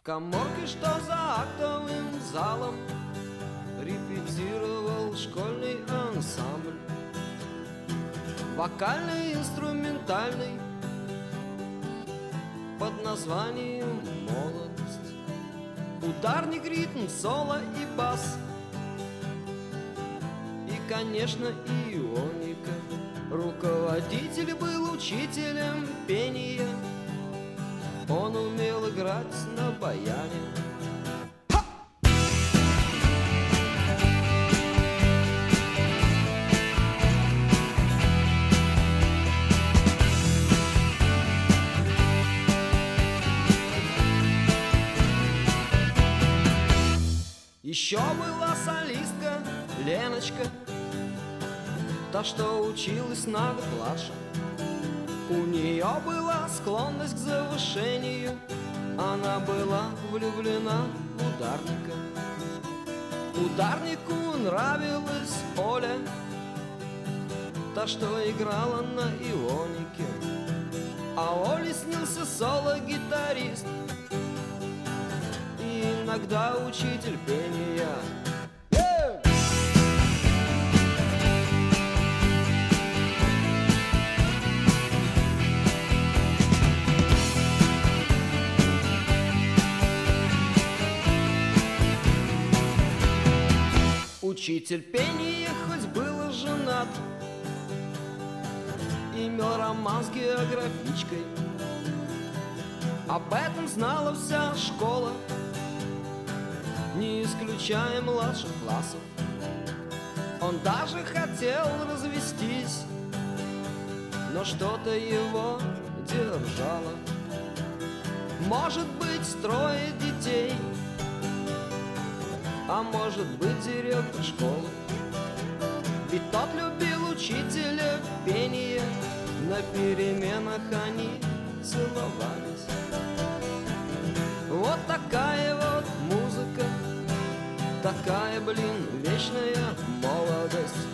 каморке, что за актовым залом, репетировал школьный ансамбль. Вокальный, инструментальный, под названием «Молодость». Ударник, ритм, соло и бас, и, конечно, ионика. Руководитель был учителем пения, он умел играть на баяне. Еще была солистка Леночка, та, что училась на год младше. У нее была склонность к завышению, она была влюблена в ударника. Ударнику нравилась Оля, та, что играла на ионике. А Оле снился соло-гитарист, иногда учитель пения. Учитель пения хоть был женат, имел роман с географичкой. Об этом знала вся школа, не исключая младших классов. Он даже хотел развестись, но что-то его держало. Может быть, 3 детей, а может быть, директор школы. Ведь тот любил учителя пения, на переменах они целовались. Вот такая вот музыка, такая, блин, вечная молодость.